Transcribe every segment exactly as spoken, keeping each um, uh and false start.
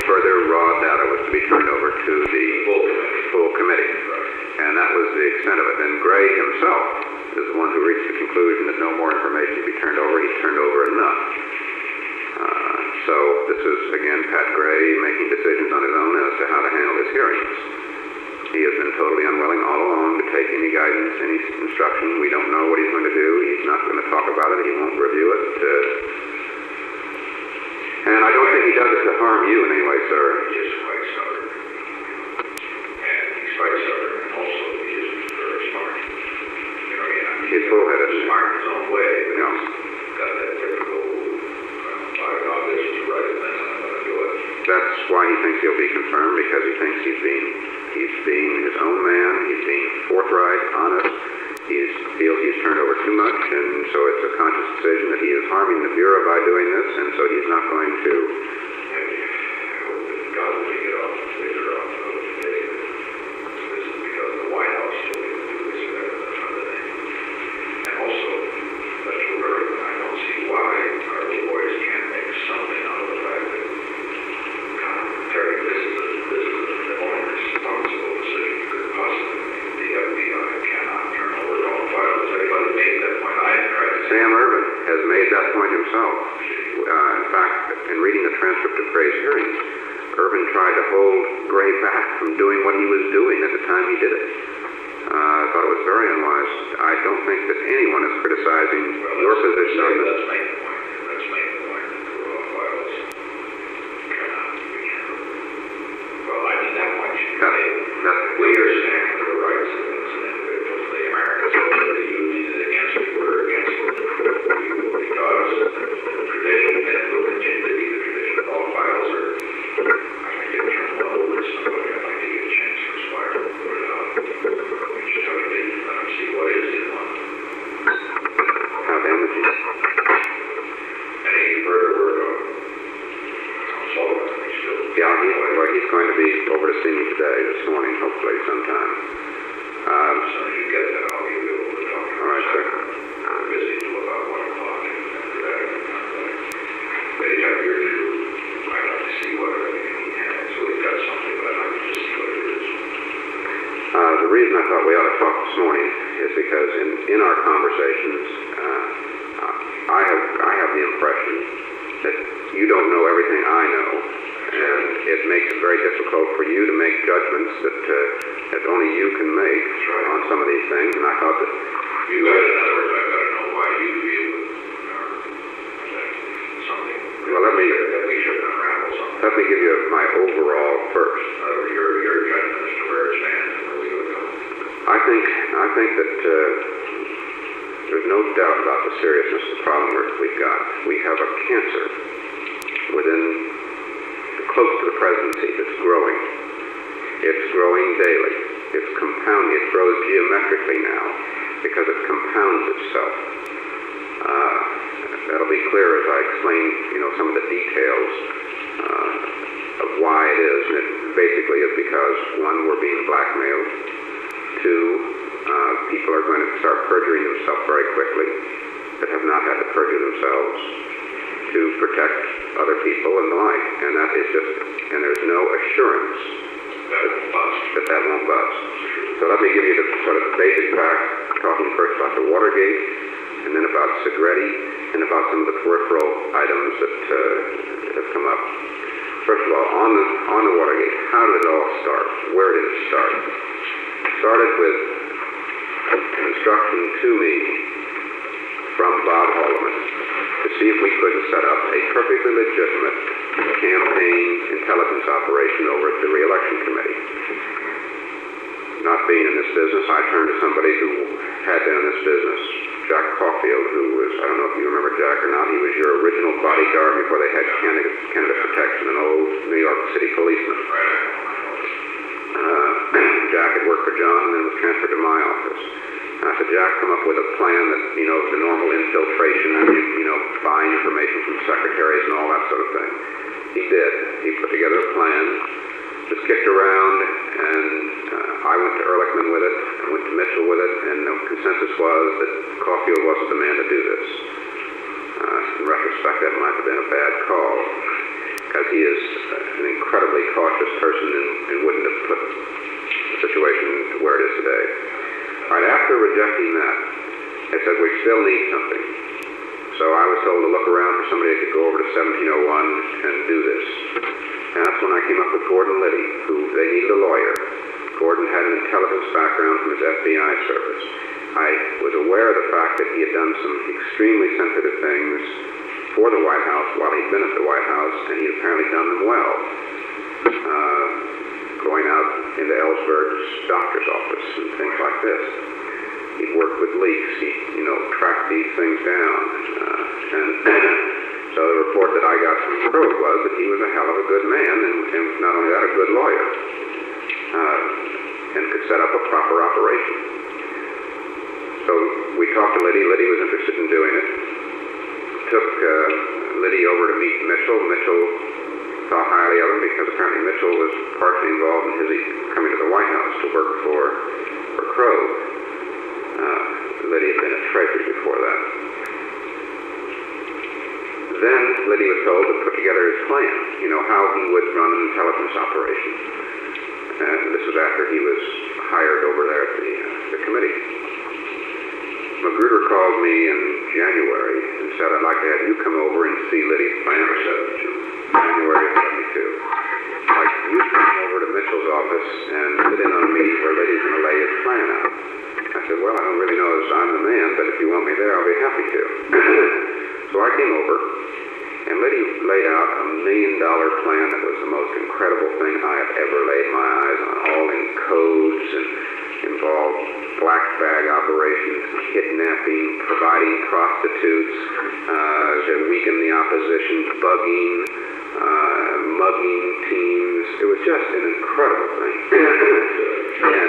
further raw data was to be turned over to the full committee. And that was the extent of it. And Gray himself is the one who reached the conclusion that no more information to be turned over. He turned over enough. Uh, so this is, again, Pat Gray making decisions on his own as to how to handle his hearings. He has been totally unwilling all along to take any guidance, any instruction. We don't know what he's going to do. He's not going to talk about it. He won't review it. Uh, and I don't think he does it to harm you in any way, sir. He is quite stubborn. And he's quite stubborn, and also he isn't very smart. You know, yeah, he's bullheaded. He's smart in his own way, but yeah. he's got that typical, by God, this is the right thing, and I'm going to do it. That's why he thinks he'll be confirmed, because he thinks he's being He's being his own man. He's being forthright, honest. He feels he's turned over too much, and so it's a conscious decision that he is harming the Bureau by doing this, and so he's not going to. I hope that God will take it off, take it off of the day. This is because the White House told me to do this and that and that other thing. And also, let's remember, I don't see why our little boys can't make something out of the fact that, God, Terry, this is a, this is the only responsible decision you could possibly make. The F B I cannot turn over all files. Everybody made that point. I have tried to say. Sam Ervin has made that point himself. Uh, in fact, in reading the transcript of Gray's hearings, Ervin tried to hold Gray back from doing what he was doing at the time he did it. Uh, I thought it was very unwise. I don't think that anyone is criticizing well, your position on this. Let's make the point. Let's make the point that the raw files cannot be turned over. Well, I mean, that point should be made. We are standing for the rights of innocent individuals. The Americans are really using it against me. We're against it. Because the tradition, and it will continue to be the tradition, all files are, I think, get turned over to somebody. I'd like to get a chance to aspire to put it out. We just have to let them see what is in one. How damaging. Any further word on Sullivan? He's still. Yeah, he, well, he's going to be over to see me today, this morning, hopefully, sometime. Um, As soon as you get that, I'll be able to talk to him. all right, sir. I'm busy until about one o'clock, and after that, I can contact. But anytime you're through, I'd like to see what everything he has. So we've got something, but I'd like to just see what it is. Uh, the reason I thought we ought to talk this morning is because in, in our conversations, uh, I have I have the impression that you don't know everything I know, and it makes it very difficult for you to make judgments that uh, that only you can make right. on some of these things. And I thought that You got, in other words, I've got to know why you feel uh, that something well, let me that we should unravel something. let me give you my overall first. Uh, your your judgment as to where it stands and where we go. I think I think that uh, there's no doubt about the seriousness of the problem we've got. We have a cancer within close to the presidency that's growing. It's growing daily. It's compounding. It grows geometrically now because it compounds itself. Uh, that'll be clear as I explain, you know, some of the details uh, of why it is. And it basically is because, one, we're being blackmailed. Two, uh, people are going to start perjuring themselves very quickly that have not had to perjure themselves to protect other people and the like. And that is just, and there's no assurance That won't bust. that that won't bust. So let me give you the sort of basic facts, talking first about the Watergate, and then about Segretti, and about some of the peripheral items that uh, have come up. First of all, on the, on the Watergate, how did it all start? Where did it start? It started with an instruction to me from Bob Haldeman to see if we couldn't set up a perfectly legitimate campaign intelligence operation over at the re-election committee. Not being in this business, I turned to somebody who had been in this business, Jack Caulfield, who was, I don't know if you remember Jack or not, he was your original bodyguard before they had Canada, Canada Protection, an old New York City policeman. Uh, Jack had worked for John and then was transferred to my office. And I said, Jack, come up with a plan that, you know, the normal infiltration and, you, you know, buying information from secretaries and all that sort of thing. He did. He put together a plan, just kicked around, and uh, I went to Ehrlichman with it, I went to Mitchell with it, and the consensus was that Caulfield wasn't the man to do this. Uh, in retrospect, that might have been a bad call, because he is, uh, an incredibly cautious person and, and wouldn't have put the situation to where it is today. All right, after rejecting that, I said, we still need something. So I was told to look around for somebody that could go over to seventeen oh one and do this. And that's when I came up with Gordon Liddy, who they needed a lawyer. Gordon had an intelligence background from his F B I service. I was aware of the fact that he had done some extremely sensitive things for the White House while he'd been at the White House, and he'd apparently done them well. Uh, going out into Ellsberg's doctor's office and things like this. He'd worked with leaks. He, you know, tracked these things down. Uh, and so the report that I got from Krogh was that he was a hell of a good man, and, and not only that, a good lawyer, uh, and could set up a proper operation. So we talked to Liddy. Liddy was interested in doing it. Took uh, Liddy over to meet Mitchell. Mitchell thought highly of him because apparently Mitchell was partially involved in his coming to the White House to work for, for Krogh. Uh, Liddy had been at Treasury before that. Then Liddy was told to put together his plan, you know, how he would run an intelligence operation. And this was after he was hired over there at the, uh, the committee. Magruder called me in January and said, I'd like to have you come over and see Liddy's plan for seventy-two. January of seventy-two. I'd like you to come over to Mitchell's office and sit in on a meeting where Liddy's going to lay his plan out. I said, well, I don't really know as I'm the man, but if you want me there, I'll be happy to. So I came over, and Liddy laid out a million-dollar plan that was the most incredible thing I have ever laid my eyes on, all in codes and involved black bag operations, kidnapping, providing prostitutes uh, to weaken the opposition, bugging, uh, mugging teams. It was just an incredible thing. and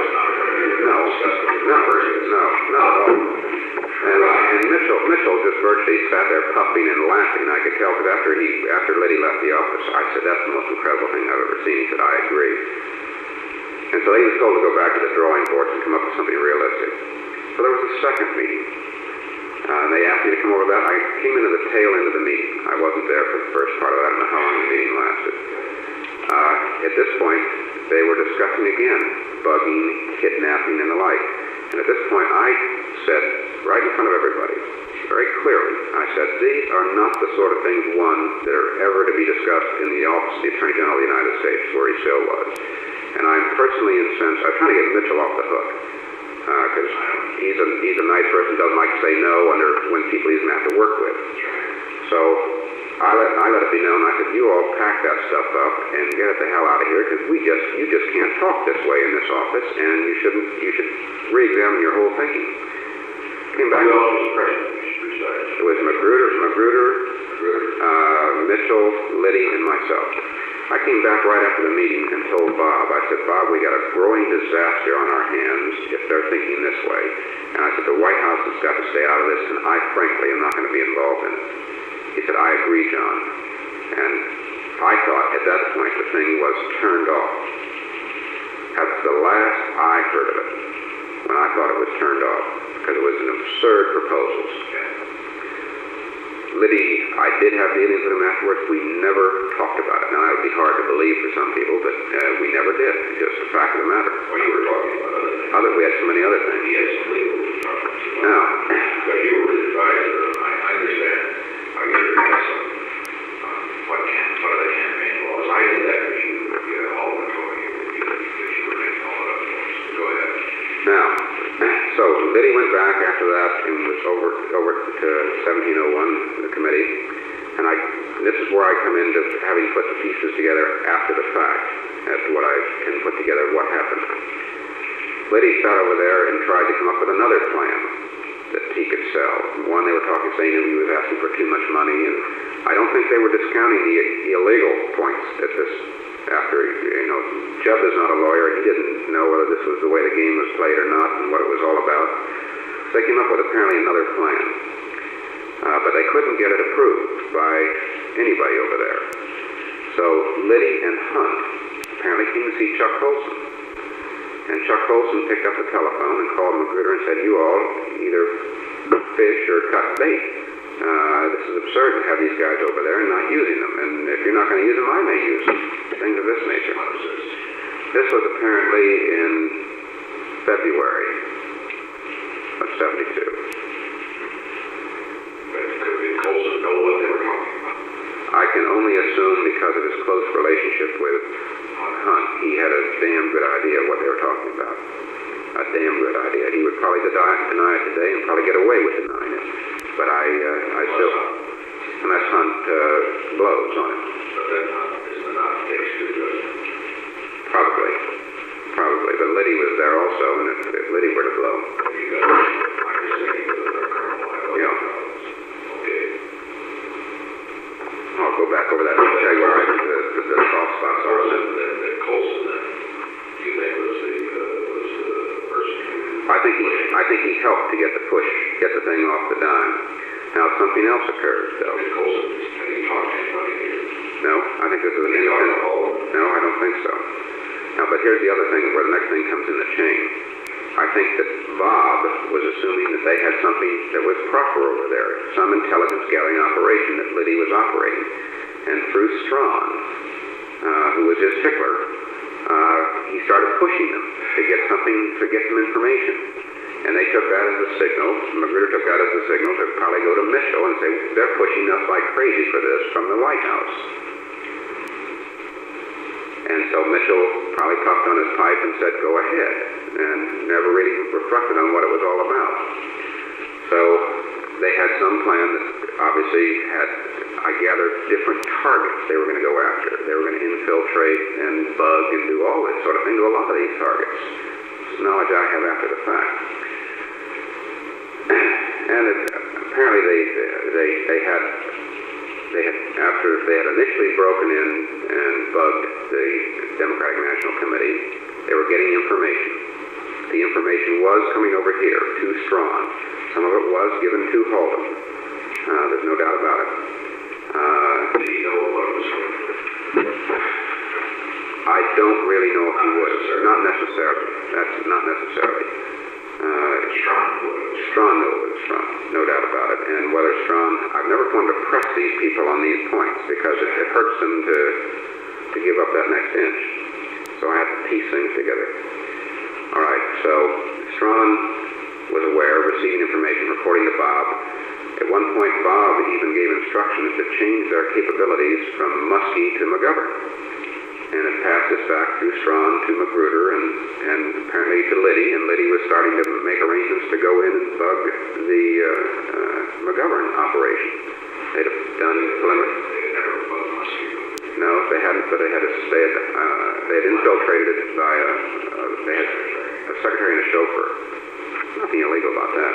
no, no, no, no. And, and Mitchell, Mitchell just virtually sat there puffing and laughing. I could tell because after he, after Liddy left the office, I said, "That's the most incredible thing I've ever seen." He said, "I agree." And so he was told to go back to the drawing boards and come up with something realistic. So there was a second meeting. Uh, and they asked me to come over to that. I came into the tail end of the meeting. I wasn't there for the first part of that. I don't know how long the meeting lasted. Uh, at this point, they were discussing again bugging, kidnapping, and the like. And at this point, I said, right in front of everybody, very clearly, I said, these are not the sort of things, one, that are ever to be discussed in the office of the Attorney General of the United States, where he still was. And I'm personally incensed. I'm trying to get Mitchell off the hook, because uh, he's, a, he's a nice person, doesn't like to say no under when people he doesn't have to work with. So I let, I let it be known. I said, you all pack that stuff up and get it the hell out of here, because we just, you just can't talk this way in this office, and you shouldn't, you should re-examine your whole thinking. Came back. Who else was present? It was Magruder, Magruder, uh, Mitchell, Liddy, and myself. I came back right after the meeting and told Bob, I said, Bob, we got a growing disaster on our hands if they're thinking this way. And I said, the White House has got to stay out of this, and I frankly am not going to be involved in it. He said, I agree, John. And I thought at that point the thing was turned off. That's the last I heard of it, when I thought it was turned off, because it was an absurd proposal. Liddy, I did have dealings with him afterwards. We never talked about it. Now, that would be hard to believe for some people, but uh, we never did. It's just a fact of the matter. Well, you were talking about other things. Other, we had so many other things. He has some legal problems. Now, but you were his advisor. I, I understand how you're addressing um, what can, what are the campaign laws. I did that because you, you had all the told you because you were making all that up for us. Go ahead. Now, so Liddy went back after that and was over over to seventeen oh one, the committee, and I. This is where I come into having put the pieces together after the fact as to what I can put together what happened. Liddy sat over there and tried to come up with another plan that he could sell. One, they were talking, saying that he was asking for too much money, and I don't think they were discounting the illegal points at this. After, you know, Judd is not a lawyer. He didn't know whether this was the way the game was played or not and what it was all about. So they came up with apparently another plan. Uh, but they couldn't get it approved by anybody over there. So Liddy and Hunt apparently came to see Chuck Colson. And Chuck Colson picked up the telephone and called Magruder and said, you all either fish or cut bait. Uh, Uh, this is absurd to have these guys over there and not using them. And if you're not going to use them, I may use them. Things of this nature. This was apparently in February of seventy-two. Could be Colson know what they were talking about. I can only assume because of his close relationship with Hunt, he had a damn good idea of what they were talking about. A damn good idea. He would probably deny, deny it today and probably get away with denying it. But I, uh, I still, unless Hunt uh, blows on it. But then Hunt is not takes too good. Probably. Probably. But Liddy was there also, and if, if Liddy were to blow. You got my understanding of the Colonel. Yeah. Okay. I'll go back over that and tell you where I think the, the, the soft spots are. Colson, then, then Colson, then, you think was the, uh, was the person who... I think he, I think he helped to get the push, get the thing off the dime. Now, something else occurred, though. Did Colson, have you talked to anybody here? No, I think this is an Did you talk to independent. Paul? No, I don't think so. Now, but here's the other thing, where the next thing comes in the chain. I think that Bob was assuming that they had something that was proper over there, some intelligence gathering operation that Liddy was operating. And through Strawn, uh, who was his tickler, uh, he started pushing them to get something, to get some information. And they took that as a signal, Magruder took that as a signal to probably go to Mitchell and say, they're pushing us like crazy for this from the White House. And so Mitchell probably puffed on his pipe and said, go ahead, and never really reflected on what it was all about. So they had some plan that obviously had, I gather, different targets they were going to go after. They were going to infiltrate and bug and do all this sort of thing to a lot of these targets. It's knowledge I have after the fact. And it, apparently they, they, they had, they had, after they had initially broken in and bugged the Democratic National Committee, they were getting information. The information was coming over here to Strawn. Some of it was given to Haldeman. Uh, there's no doubt about it. Uh, Did he know what was going on? I don't really know if he would. Not necessarily. That's not necessarily. Uh, Strawn would. Strawn knew it was Strawn, no doubt about it. And whether Strawn, I've never wanted to press these people on these points because it, it hurts them to to give up that next inch. So I have to piece things together. All right. So Strawn was aware, receiving information, reporting to Bob. At one point, Bob even gave instructions to change their capabilities from Muskie to McGovern. And it passed this back through Strawn to Magruder and, and apparently to Liddy, and Liddy was starting to make arrangements to go in and bug the uh, uh, McGovern operation. They'd have done preliminary. They had never bugged Muskie. No, they hadn't, but they had, a, they had, uh, they had infiltrated it by a, uh, they had a secretary and a chauffeur. Nothing illegal about that.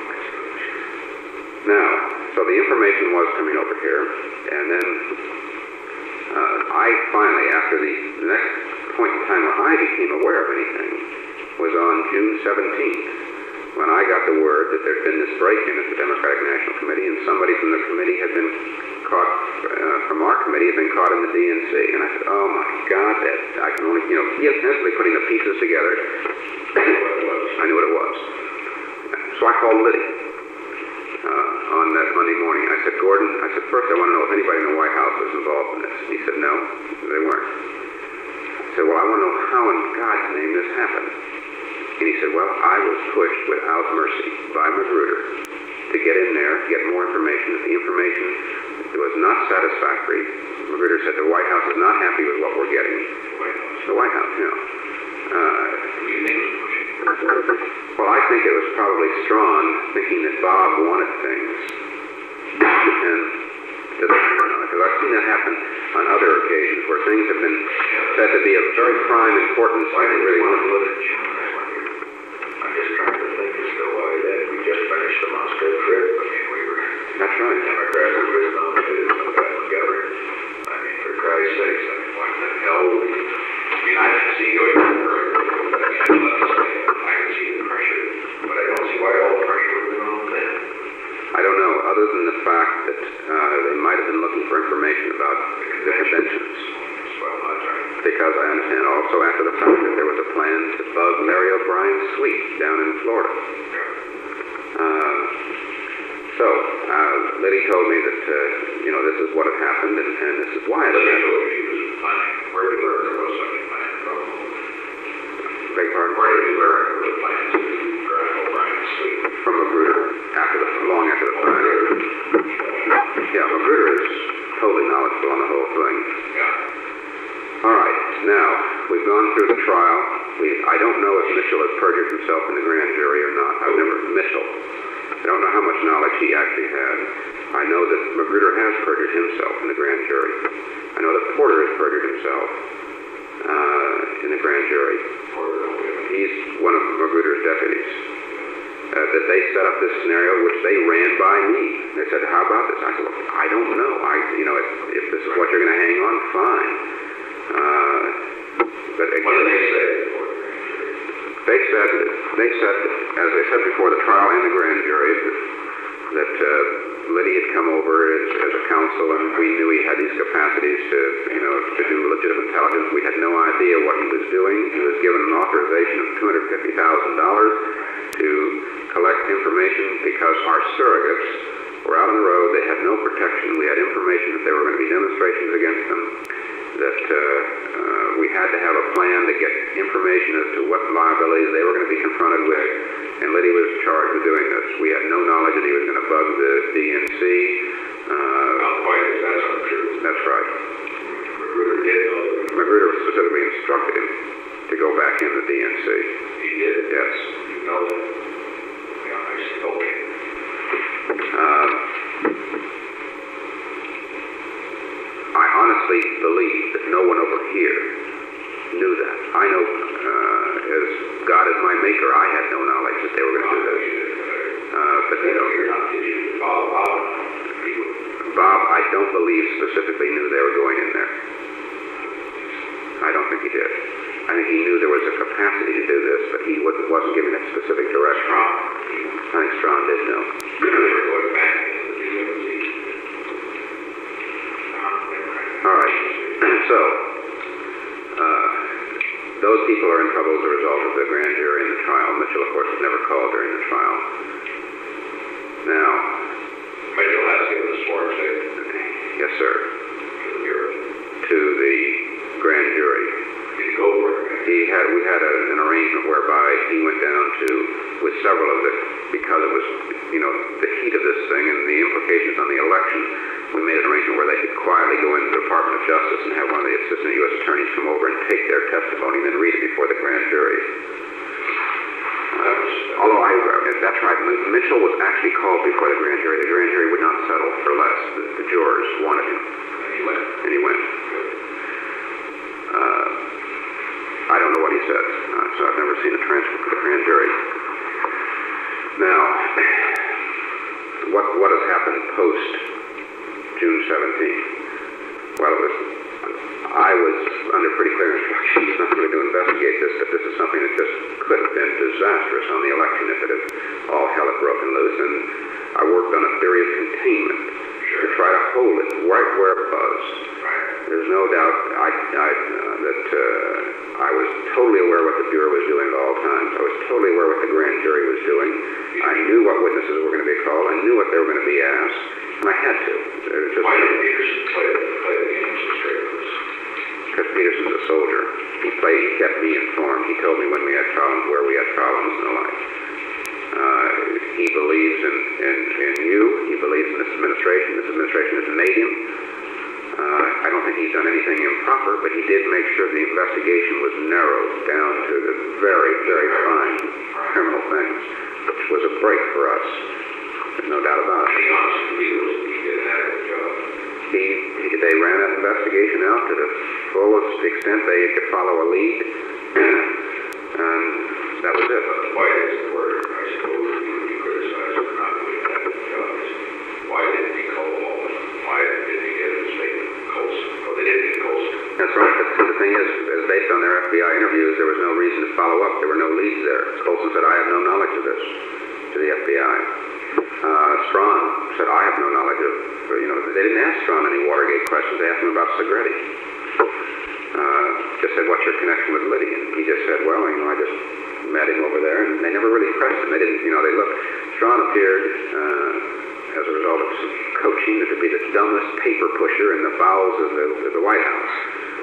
Now, so the information was coming over here, and then uh, I finally, after the, the next point in time where I became aware of anything, was on June seventeenth, when I got the word that there'd been this break-in at the Democratic National Committee, and somebody from the committee had been caught, uh, from our committee had been caught in the D N C. And I said, oh my God, that I can only, you know, instantly putting the pieces together. I knew what it was. So I called Liddy. Uh, on that Monday morning, I said, Gordon, I said, first I want to know if anybody in the White House was involved in this. He said, no, they weren't. I said, well, I want to know how in God's name this happened. And he said, well, I was pushed without mercy by Magruder to get in there, get more information. If the information was not satisfactory, Magruder said the White House is not happy with what we're getting. The White House, you know. Uh, You think it was pushing? well, I think it was probably Strawn thinking that Bob wanted things. And because I've seen that happen on other occasions where things have been said to be of very prime importance and they really want to look at. I'm just trying to think as to why then we just finished the Moscow trip. I mean, we were That's right. Democrats who was known to McGovern. I mean, for Christ's sakes, I mean, what the hell would we... I mean, I can see going further. I mean, let me say, I can see the pressure, but I don't see why all the pressure would have been on them. I don't know, other than the fact that uh, they might have been looking for information about the conventions. Well, that's right. Because I understand also after the fact that there was a plan to bug Mary O'Brien's suite down in Florida. Uh, So, uh, Liddy told me that, uh, you know, this is what had happened, and, and this is why it had happened. She was planning, where did you learn there was such a plan from? Beg pardon? Where did you learn there was a plan to drive O'Brien's sleep? From Magruder, after the, long after the fire. Yeah, Magruder is totally knowledgeable on the whole thing. Yeah. All right, now, we've gone through the trial. We, I don't know if Mitchell has perjured himself in the grand jury or not. I've never, Mitchell. I don't know how much knowledge he actually had. I know that Magruder has perjured himself in the grand jury. I know that Porter has perjured himself uh, in the grand jury. He's one of Magruder's deputies. Uh, that they set up this scenario, which they ran by me. They said, "How about this?" I said, "Well, I don't know. I, you know, if, if this is what you're going to hang on, fine." Uh, but again, What did they say? They said, they said, as I said before the trial and the grand jury, that, that uh, Liddy had come over as, as a counsel, and we knew he had these capacities to, you know, to do legitimate intelligence. We had no idea what he was doing. He was given an authorization of two hundred fifty thousand dollars to collect information because our surrogates were out on the road. They had no protection. We had information that there were going to be demonstrations against them, that uh, uh, we had to have a plan to get information as to what liabilities they were going to be confronted with, and Liddy was charged with doing this. We had no knowledge that he was going to bug the D N C. Uh, Not quite, that's untrue. that's right. Magruder did know that. Magruder specifically instructed him to go back in the D N C. He did? Yes. You know that? Yeah, I said, okay. Um, I honestly believe that no one over here knew that. I know, uh, as God is my maker, I had no knowledge that they were going to do this. Uh, but, you know, Bob, I don't believe specifically knew they were going in there. I don't think he did. I think he knew there was a capacity to do this, but he wasn't, wasn't giving that specific direction. I think Strawn did know. All right. So, uh, those people are in trouble as a result of the grand jury and the trial. Mitchell, of course, was never called during the trial. Now, Mitchell has given the sworn statement. yes, sir, To the Bureau. to the grand jury. Did he go for it? He had, we had a, an arrangement whereby he went down to, with several of the, because it was, you know, the heat of this thing and the implications on the election, we made an arrangement where they could quietly go into the Department of Justice and have one of the assistant U S attorneys come over and take their testimony and then read it before the grand jury. Uh, although I, that's right, Mitchell was actually called before the grand jury. The grand jury would not settle for less. The, the jurors wanted him. And he went. And he went. Uh, I don't know what he said, uh, so I've never seen a transcript of the grand jury. Now, what what has happened post June seventeenth? Well, it was, I was under pretty clear instructions not really to investigate this, that this is something that just could have been disastrous on the election if it had all hell had broken loose, and I worked on a theory of containment to try to hold it right where it was. There's no doubt I, I, uh, that uh, I was totally aware what the Bureau was doing at all times. I was totally aware what the grand jury was doing. I knew what witnesses were going to be called. I knew what they were going to be asked, and I had to. It was just, Why did Peterson play, play the game so straight with us? because Peterson's a soldier. He played, he kept me informed. He told me when we had problems, where we had problems, and the like. Uh, he believes in, in, in you. He believes in this administration. This administration has made him. Uh, I don't think he's done anything improper, but he did make sure the investigation was narrowed down to the very, very fine criminal things, which was a break for us. There's no doubt about it. Being honest with you, he did an adequate job. He, he, they ran that investigation out to the fullest extent they could follow a lead, and that was it. Why is the word, I suppose, you would be criticized for not doing an adequate job? Why didn't he call Walden? Why didn't he get a statement from Colson? Oh, they didn't get Colson. That's right, but the thing is, is based on their F B I interviews, there was no reason to follow up. There were no leads there. Colson said, I have no knowledge of this, to the F B I. Uh, Strawn said, I have no knowledge of, you know, they didn't ask Strawn any Watergate questions. They asked him about Segretti. Uh, just said, what's your connection with Liddy? And he just said, well, you know, I just met him over there, and they never really pressed him. They didn't, you know, they looked. Strawn appeared uh, as a result of some coaching, to be the dumbest paper pusher in the bowels of the, of the White House.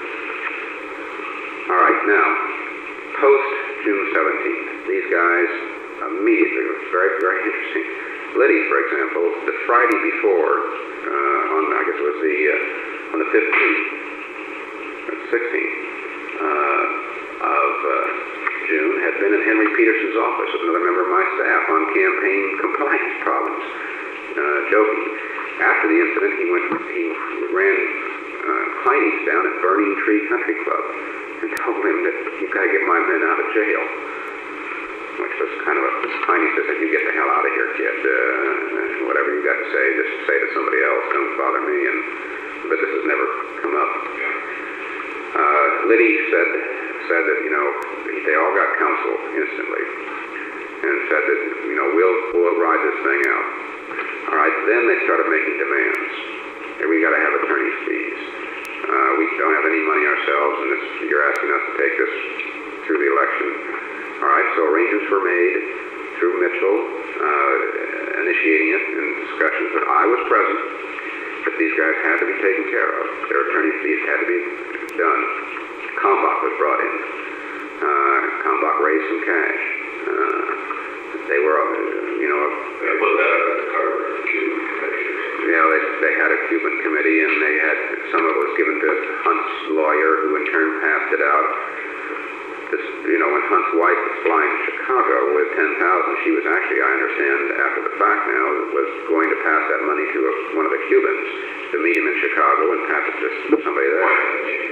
All right, now, post-June seventeenth, these guys immediately, it was very, very interesting. Liddy, for example, the Friday before, uh, on, I guess it was the, uh, on the fifteenth, or sixteenth, uh, of uh, June, had been in Henry Peterson's office with another member of my staff on campaign compliance problems, uh, joking. After the incident, he went, he ran uh, Heine's down at Burning Tree Country Club and told him that you've got to get my men out of jail. Which was kind of a, Heine said, you get the hell out of here, kid. Uh, whatever you got to say, just say to somebody else. Don't bother me. And but this has never come up. Uh, Liddy said said that you know they all got counsel instantly, and said that you know we'll we'll ride this thing out. All right. Then they started making demands. Hey, we got to have attorney's fees. Uh, we don't have any money ourselves, and this, you're asking us to take this through the election. All right, so arrangements were made through Mitchell, uh, initiating it in discussions, but I was present, that these guys had to be taken care of. Their attorney fees had to be done. Kalmbach was brought in. Uh, Kalmbach raised some cash. Uh, they were, uh, you know... They put that at the cover of the Cuban committee. You know, they, they had a Cuban committee, and they had, some of it was given to Hunt's lawyer, who in turn passed it out. This, you know, when Hunt's wife was flying to Chicago with ten thousand, she was actually, I understand, after the fact now, was going to pass that money to a, one of the Cubans to meet him in Chicago and pass it to somebody there. Well,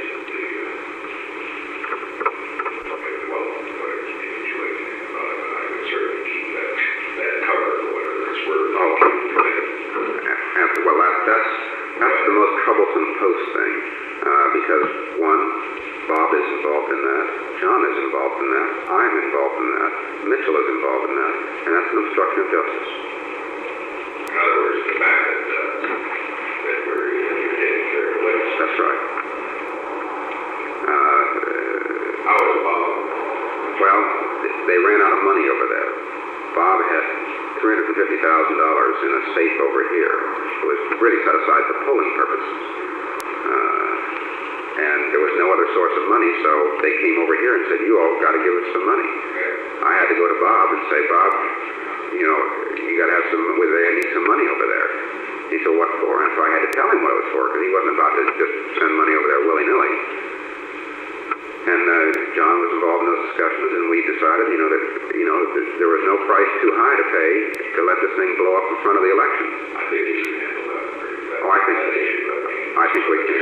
whatever you need to do anything about it, I would certainly keep that, that cover for whatever it's worth. Oh, after, well, that, that's, that's the most troublesome post thing, uh, because, one, Bob is involved in that, John is involved in that, I'm involved in that, Mitchell is involved in that, and that's an obstruction of justice. In other words, the fact that, uh, that we're, you're taking care of Liddy. That's right. Uh, How was Bob? well, they ran out of money over there. Bob had three hundred fifty thousand dollars in a safe over here. It was really set aside for polling purposes. Uh, and there was no other source of money, so they came over here and said, you all got to give us some money. I had to go to Bob and say, Bob, you know, you got to have some, well, they need some money over there. He said, what for? And so I had to tell him what it was for, because he wasn't about to just send money over there willy-nilly. And uh, John was involved in those discussions, and we decided, you know, that you know that there was no price too high to pay to let this thing blow up in front of the election. I think you should handle that. Oh, I think I think we can.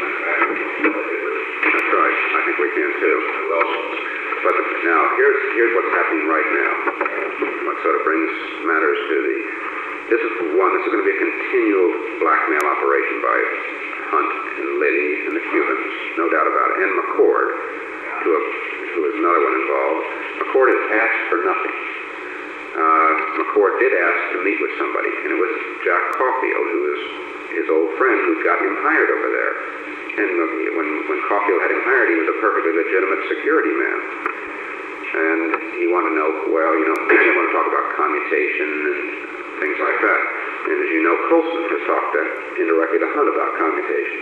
That's right. I think we can too. But the, now here's here's what's happening right now. What sort of brings matters to the. This is one. This is going to be a continual blackmail operation by Hunt and Liddy and the Cubans, no doubt about it, and McCord, who, who is another one involved. McCord has asked for nothing. Uh, McCord did ask to meet with somebody, and it was Jack Caulfield, who is his old friend who got him hired over there. And when, when Caulfield had him hired, he was a perfectly legitimate security man. And he wanted to know, well, you know, they want to talk about commutation and things like that. And as you know, Colson has talked to, indirectly to Hunt about commutation.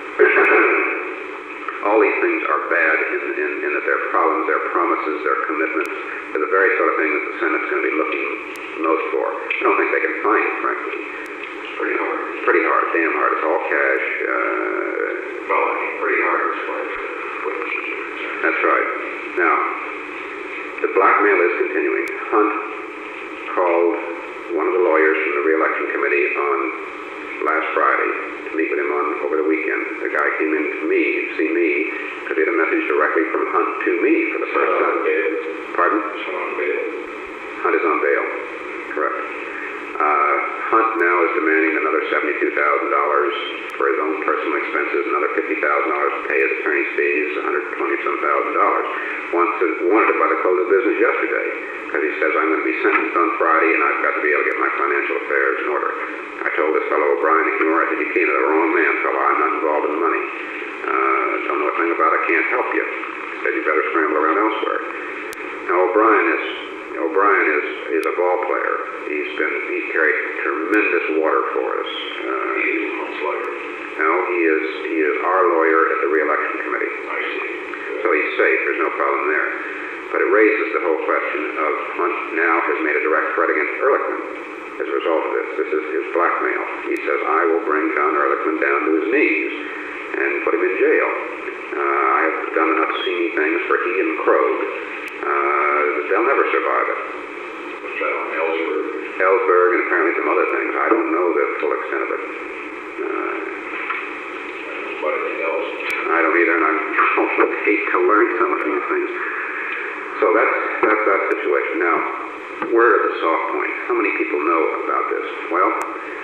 All these things are bad in, in, in that they're problems, they're promises, they're commitments. They're the very sort of thing that the Senate's going to be looking most for. I don't think they can find it, frankly. It's pretty hard. Pretty hard, damn hard. It's all cash. Uh, well, I mean, pretty hard as far as witnesses are concerned. That's right. Now, the blackmail is continuing. Hunt called one of the lawyers from the re-election committee on last Friday to meet with him on over the weekend. The guy came in to me to see me because he had a message directly from Hunt to me for the first time. Pardon? So on bail. Hunt is on bail. Correct. Uh, Hunt now is demanding another seventy-two thousand dollars for his own personal expenses, another fifty thousand dollars to pay his attorney's fees, one hundred twenty some thousand dollars. Wants to, wanted it by the close of business yesterday because he says, I'm going to be sentenced on Friday and I've got to be able to get my financial affairs in order. I told this fellow O'Brien ignore it, that you came to the wrong man, fellow. I'm not involved in the money. Uh, don't know a thing about it, can't help you. He said you better scramble around elsewhere. Now O'Brien is O'Brien is is a ball player. He's been, he carried tremendous water for us. Uh, He's Hunt's lawyer. no, he is, he is our lawyer at the re-election committee. I see. So he's safe, there's no problem there. But it raises the whole question of Hunt now has made a direct threat against Ehrlichman as a result of this. This is his blackmail. He says, I will bring John Ehrlichman down to his knees and put him in jail. Uh, I have done enough seamy things for he and Krog. Uh, they'll never survive it. What's that on Ellsberg? Ellsberg and apparently some other things. I don't know the full extent of it. Uh, What anything else? I don't either, and I also hate to learn some of these things. So that's, that's that situation. Now, where are the soft points? How many people know about this? Well,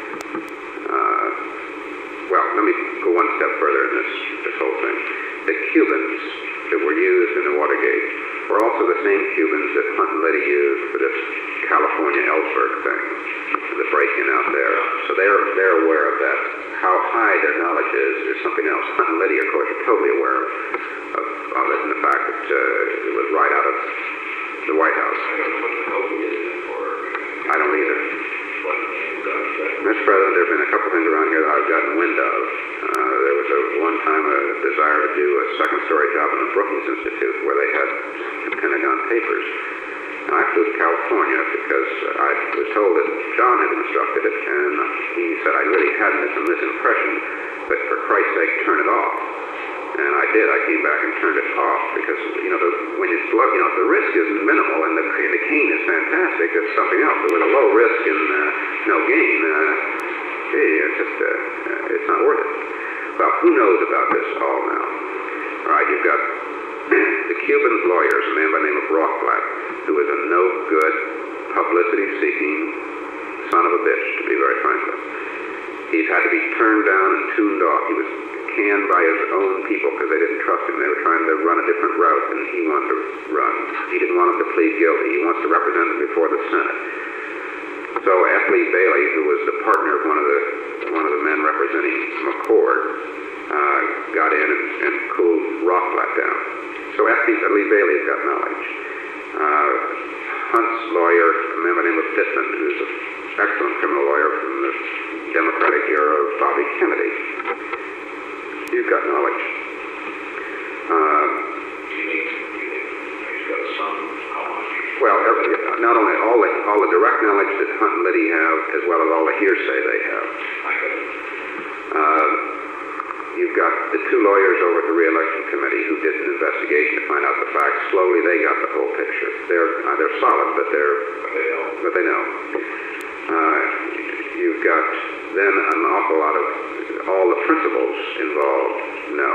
uh, well, let me go one step further in this, this whole thing. The Cubans that were used in the Watergate were also the same Cubans that Hunt and Liddy used for this California Ellsberg thing, the break-in out there. So they're, they're aware of that. How high their knowledge is is something else. Hunt and Liddy, of course, are totally aware of, of, of it and the fact that uh, it was right out of the White House. I don't know what the hell we did that for. I don't either. What name's got that? Mister President, there have been a couple things around here that I've gotten wind of. Uh, there was a one time a desire to do a second story job in the Brookings Institute where they had Pentagon papers. And I flew to California because I was told that John had instructed it, and he said I really had this misimpression, but for Christ's sake, turn it off. And I did. I came back and turned it off because, you know, the, when it's blood, you know, the risk is minimal and the, and the gain is fantastic. It's something else. But with a low risk and uh, no gain, uh, gee, it's just, uh, uh, it's not worth it. Well, who knows about this all now? All right, you've got the Cuban's lawyers, a man by the name of Rothblatt, who is a no-good, publicity-seeking son of a bitch, to be very frank with. He's had to be turned down and tuned off. He was canned by his own people because they didn't trust him. They were trying to run a different route than he wanted to run. He didn't want him to plead guilty. He wants to represent him before the Senate. So F. Lee Bailey, who was the partner of one of the one of the men representing McCord, uh, got in and, and cooled Rothblatt down. So F. Lee Bailey's got knowledge. Uh, Hunt's lawyer, a man by the name of Pittman, who's an excellent criminal lawyer from the Democratic era of Bobby Kennedy. You've got knowledge. Uh, You need, you need, he's got a son, how much? well, every, not only all the, all the direct knowledge that Hunt and Liddy have, as well as all the hearsay they have. I got it. Uh, you've got the two lawyers over at the re-election committee who did an investigation to find out the facts. Slowly, they got the whole picture. They're uh, they're solid, but they're But they know. but they know. Uh, you've got then an awful lot of all the principals involved know.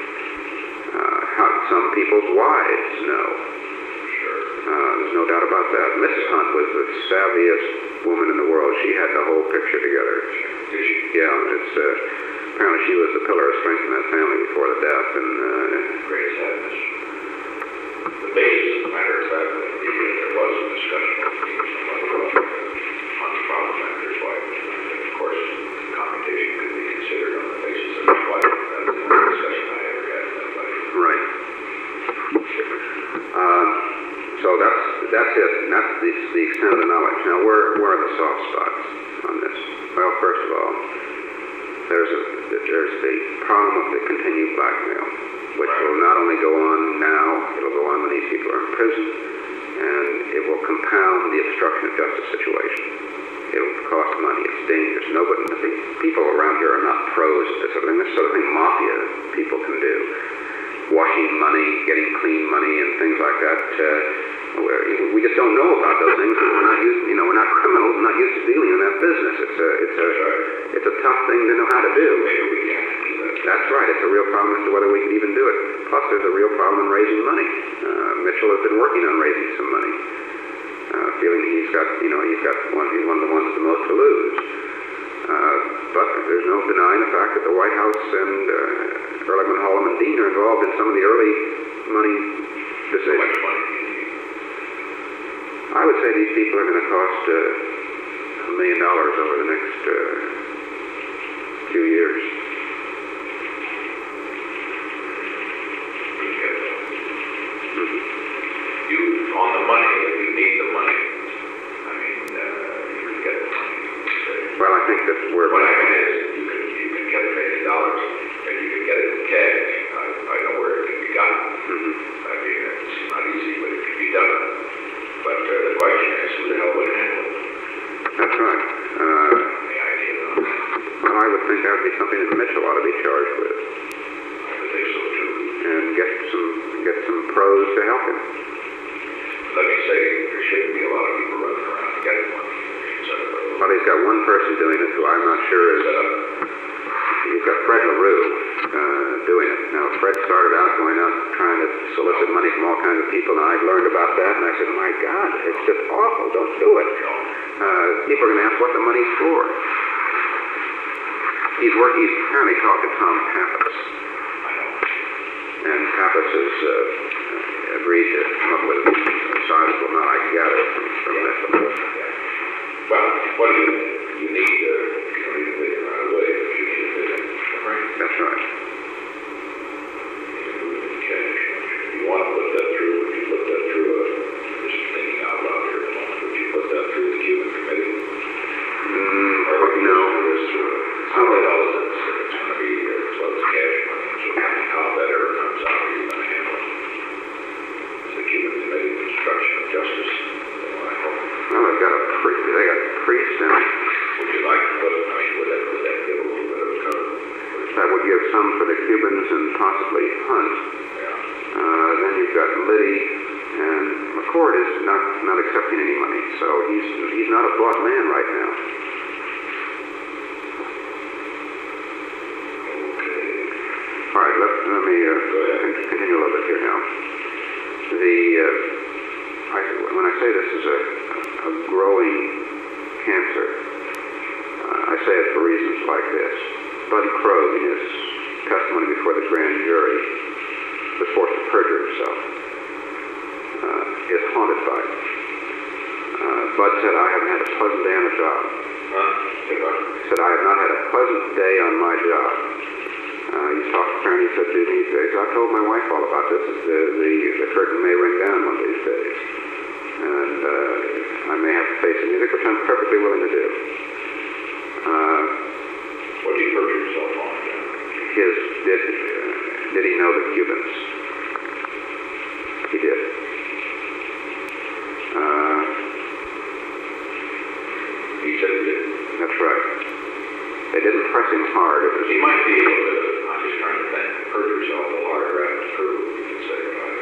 Uh, how some people's wives know. Sure. Uh, there's no doubt about that. Missus Hunt was the savviest woman in the world. She had the whole picture together. Did she? Yeah, it's uh, apparently she was the pillar of strength in that family before the death, and uh, Great sadness. The basis of the matter is that there was a discussion of somebody about Hunt's problem after his wife. And of course, commutation could be considered on the basis of his wife. That's the only discussion I ever had with anybody. right. Uh, so that's that's it. And that's the, the extent of the knowledge. Now, where where are the soft spots on this? Well, first of all, there's a there's the problem of the continued blackmail, which will not only go on now, it'll go on when these people are in prison, and it will compound the obstruction of justice situation. It'll cost money. It's dangerous. Nobody, people around here are not pros at this sort of thing. This sort of thing mafia people can do. Washing money, getting clean money, and things like that. Uh, we just don't know about those things because we're not used. You know, we're not criminals. We're not used to dealing in that business. It's a, it's a, it's a tough thing to know how to do. Maybe we can't do that. That's right. It's a real problem as to whether we can even do it. Plus, there's a real problem in raising money. Uh, Mitchell has been working on raising some money, uh, feeling he's got, you know, he's got one, he's one of the ones with the most to lose. Uh, but there's no denying the fact that the White House and uh, Ehrlichman, Hallam, and Dean are involved in some of the early money How decisions. much money do you need? I would say these people are going to cost uh, a million dollars over the next uh, few years. You get that. Mm-hmm. You, on the money, if you need the money, I mean, uh, you we're. What I mean is, you can, you can get a million dollars, and you can get it in cash. I, I know where it can be gotten. Mm-hmm. I mean, it's not easy, but it can be done. But uh, the question is, who the hell would handle it? That's right. Uh, The idea of that. well, I would think that would be something that Mitchell ought to be charged with, I would think so too. and get some get some pros to help him. Let me say, there shouldn't be a lot of people running around getting money. So, Well, he's got one person doing it who I'm not sure is. Uh, he's got Fred LaRue uh, doing it. Now, Fred started out going out trying to solicit money from all kinds of people, and I learned about that, and I said, my God, it's just awful. Don't do it. Uh, people are going to ask what the money's for. He's working. He's apparently talked to Tom Pappas, and Pappas has uh, agreed to come up with a sizable amount, I gather, from, from Mitchell. well, what do you you need? Uh, you don't need a million right away, but you need a million. Right? That's right. You can move it in cash. If you want to put that through, would you put that through? Uh, just thinking out loud here at the moment. Would you put that through the Cuban committee? Mm, Or would you no. do this through a some of those? It's, it's going to be uh, as well as cash money. So how that ever comes out, are you going to handle it? It's the Cuban committee of Construction of Justice. I hope. Well, they've got a pri- they got priests in it. Would you like to put, I mean, would that, would that give a little bit of a cover? That would give some for the Cubans and possibly Hunt. Yeah. Uh, then you've got Liddy, and McCord is not not accepting any money, so he's he's not a bought man right now. All right, let, let me uh, con- continue a little bit here now. The uh, I, when I say this is a, a growing cancer, uh, I say it for reasons like this. Bud Krogh, in his testimony before the grand jury, was forced to perjure himself, uh, is haunted by it. Uh, Bud said, I haven't had a pleasant day on the job. Huh? Say what? He said, I have not had a pleasant day on my job. Uh, he talked to Karen, he said to me, he said, I told my wife all about this. The, the, the curtain may ring down one of these days. And uh, I may have to face the music, which I'm perfectly willing to do. Uh, What do you perjure yourself on, John? his, did, uh, did he know the Cubans? He did. Uh, He said he did. that's right. They didn't press him hard. It was He might be able to, I'm just trying to think, perjure yourself a hard rap to prove, you can say, right?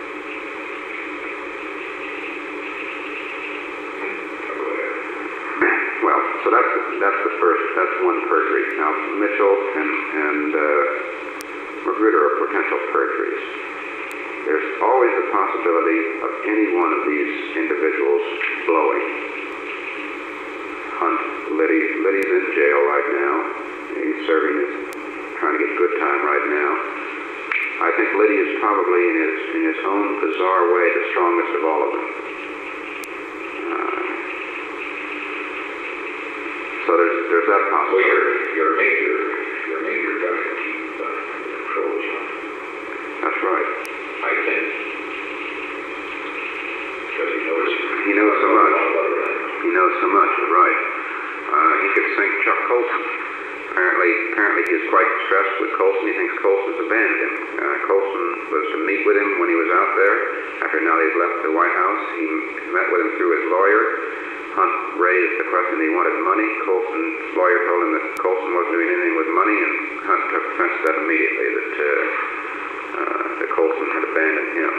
Hmm. Oh, go ahead. Well, so that's that's the first. That's one perjury. Now Mitchell and and uh, Magruder are potential perjuries. There's always the possibility of any one of these individuals blowing. Hunt, Liddy, Liddy's in jail right now. He's serving his, trying to get good time right now. I think Liddy is probably in his in his own bizarre way the strongest of all of them. Uh, so there's there's that Well, possibility. you're, you're a major, you're a major guy to keep uh, control, John. That's right. I think. Because he knows. He knows so much. Other things. He knows so much. You're right. Uh, he could sink Chuck Colson. Apparently, apparently he's quite distressed with Colson. He thinks Colson's abandoned him. Uh, Colson was to meet with him when he was out there. After now he's left the White House, he met with him through his lawyer. Hunt raised the question that he wanted money. Colson's lawyer told him that Colson wasn't doing anything with money, and Hunt took offense to that immediately, that, uh, uh, that Colson had abandoned him.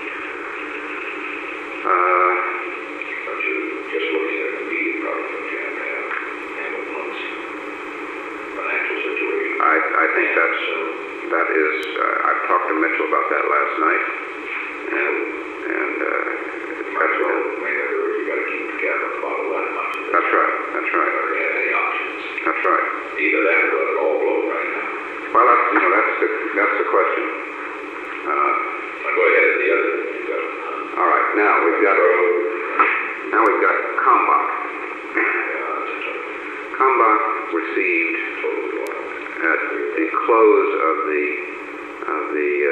Uh, Don't you, just looking at the immediate problem that you have to have, handle Hunt's financial situation. I, I think that's, that is, uh, I've talked to Mitchell about that last night, and, and, uh, Might as well, I mean, you gotta keep the cat on the bottle that much. that's right, that's right, Or have any options. that's right. Either that or let it all blow right now. Well, that's, you know, that's the, that's the question. Uh, Now go ahead and the other thing you got. all right, now we've got, now we've got Kalmbach. Kalmbach received at the close of the, of the, uh,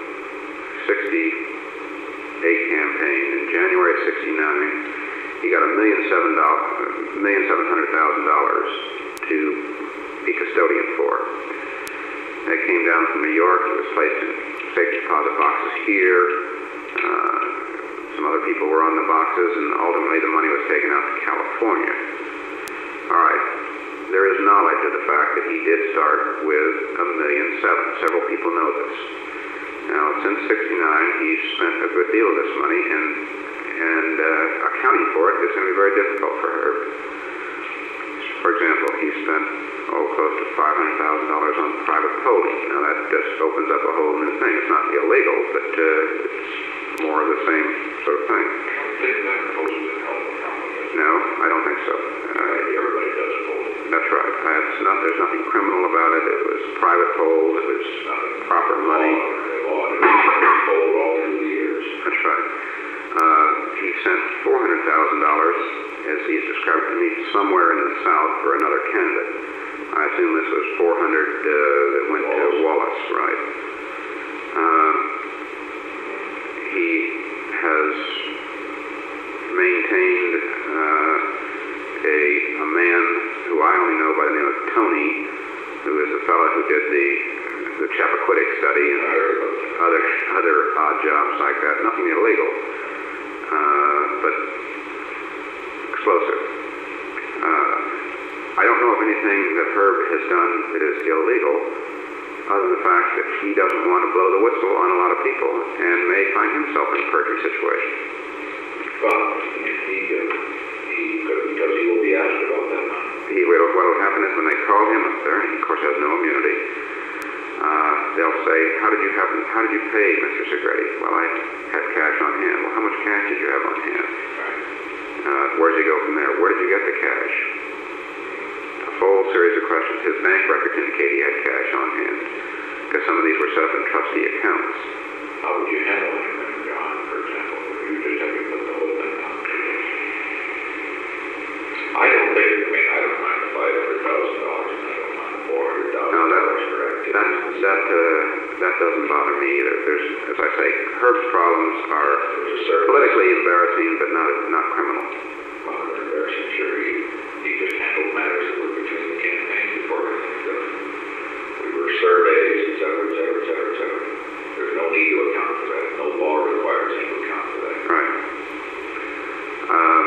sixty-eight campaign in January of sixty-nine, he got a million seven dollars, million seven hundred thousand dollars to be custodian for. They came down from New York. He was placed in safety deposit boxes here. Uh, some other people were on the boxes, and ultimately the money was taken out to California. All right. There is knowledge of the fact that he did start with a million seven. Several people know this. Now, since sixty-nine, he's spent a good deal of this money, and and uh, accounting for it is going to be very difficult for Herb. For example, he spent oh close to five hundred thousand dollars on private polling. Now, that just opens up a whole new thing. It's not illegal, but uh, it's more of the same sort of thing. No, I don't think so. Uh, Everybody does polling. That's right. That's not, there's nothing criminal about it. It was private polls. It was proper money. That's right. Uh, he sent four hundred thousand dollars, as he's described to me, somewhere in the South for another candidate. I assume this was four hundred uh, that went to Wallace, right? Uh, he has maintained uh, a, a man who I only know by the name of Tony, who is the fellow who did the the Chappaquiddick study and other other odd jobs like that. Nothing illegal, uh, but explosive. Uh, I don't know of anything that Herb has done that is illegal, other than the fact that he doesn't want to blow the whistle on a lot of people and may find himself in a perjury situation. Well, he, he, he could, because he will be asked about that money. He will. What will happen is when they call him up there, and he of course has no immunity, uh, they'll say, "How did you happen? How did you pay, Mister Segretti?" "Well, I had cash on hand." "Well, how much cash did you have on hand?" Right. Uh, where did you go from there? Where did you get the cash? A full series of questions. His bank records indicate he had cash on hand, because some of these were set up in trustee accounts. How would you handle him, John, for example? Would you just have to put the whole thing down? I don't think, I mean, I don't mind the five hundred thousand dollars, and I don't mind the four hundred thousand No, that, dollars for activities. that, that, uh, that doesn't bother me either. There's, as I say, Herb's problems are politically embarrassing, but not not criminal. Well, they're embarrassing, sure. He, he just handled matters that were between the campaigns before anything done. We were surveys, et cetera, et cetera, et cetera, et cetera. There's no need to account for that. No law requires him to account for that. Right. Um,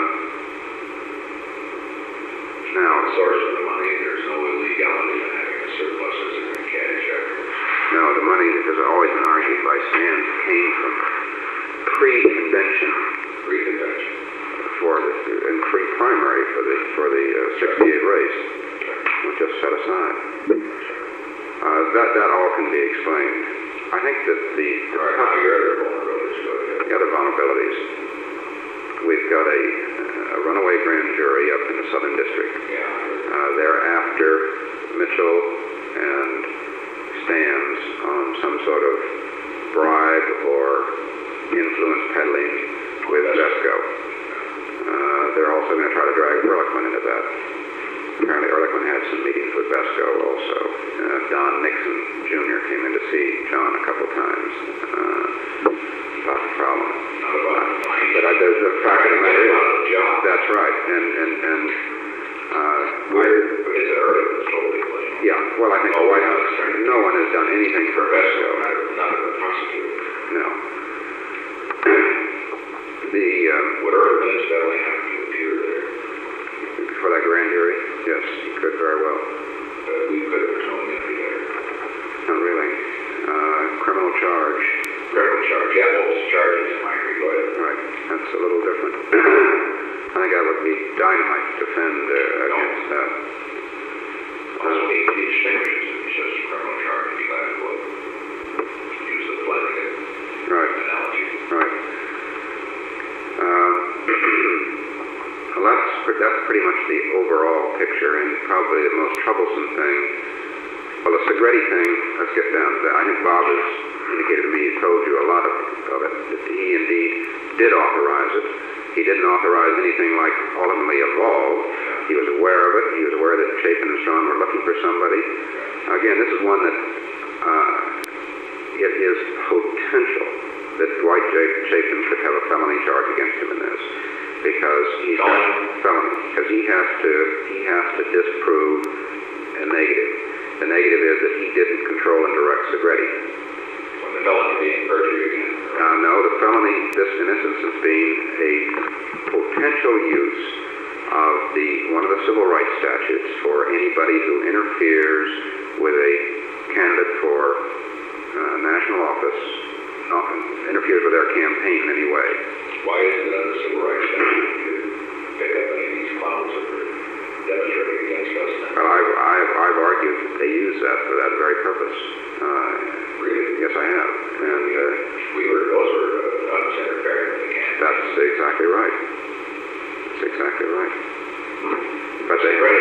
now, The source of the money, there's no illegality in having a surplus as a cash check. no, the money that has always been argued by Sands came from pre-convention Pre-convention. for the and pre-primary for the for the uh, sixty-eight race, was just set aside. Uh, that that all can be explained. I think that the, the All right, now your other vulnerabilities, go ahead. the other vulnerabilities. We've got a, a runaway grand jury up in the Southern District. Yeah. Uh, they're after Mitchell and Stans on some sort of bribe or influence peddling with Vesco. Uh, they're also going to try to drag Ehrlichman into that. Apparently Ehrlichman had some meetings with Vesco also. Uh, Don Nixon Junior came in to see John a couple times uh, about the problem. Not about the money. But I, there's the fact of the matter is, Out of the job. that's right. And, and, and uh, Where is it early? It's totally clean. yeah, well, I think the Oh, White no, House, it's right. no one has done anything for Vesco. Not not the prosecutor. No. The, um, Would Ehrlichman incidentally have to appear there? for that grand jury, yes, he could very well. Uh, we could have shown him to there. Not really. Uh, criminal charge. Criminal charge. Yeah, what was the charges? Mike, go ahead. Right, that's a little different. I think I would be dynamite to defend uh, against that. Also, he he distinguishes it. He says criminal charge. He'd be glad to look. Use the blanket Right, analogy. right. Um, well, that's, pre- that's pretty much the overall picture, and probably the most troublesome thing. Well, the Segretti thing, let's get down to that. I think Bob has indicated to me, he told you a lot of, of it, that he indeed did authorize it. He didn't authorize anything like ultimately evolved. He was aware of it. He was aware that Chapin and Strawn were looking for somebody. Again, this is one that uh, it is potential that Dwight J. Chapin could have a felony charge against him in this. because he's got felony, because he has to, he has to disprove a negative. The negative is that he didn't control and direct Segretti. When the felony being perjury again. Uh, no, the felony, this in this instance being a potential use of the, one of the civil rights statutes for anybody who interferes with a candidate for uh, national office, not, interferes with their campaign in any way. Why isn't it under civil rights statute to pick up any of these clowns that are demonstrating against us? Well, I've, I've, I've argued that they use that for that very purpose. Uh, Really? yes, I have. And uh, We were, those were uh, us interfering with the campaign. that's exactly right. That's exactly right. But they, Right.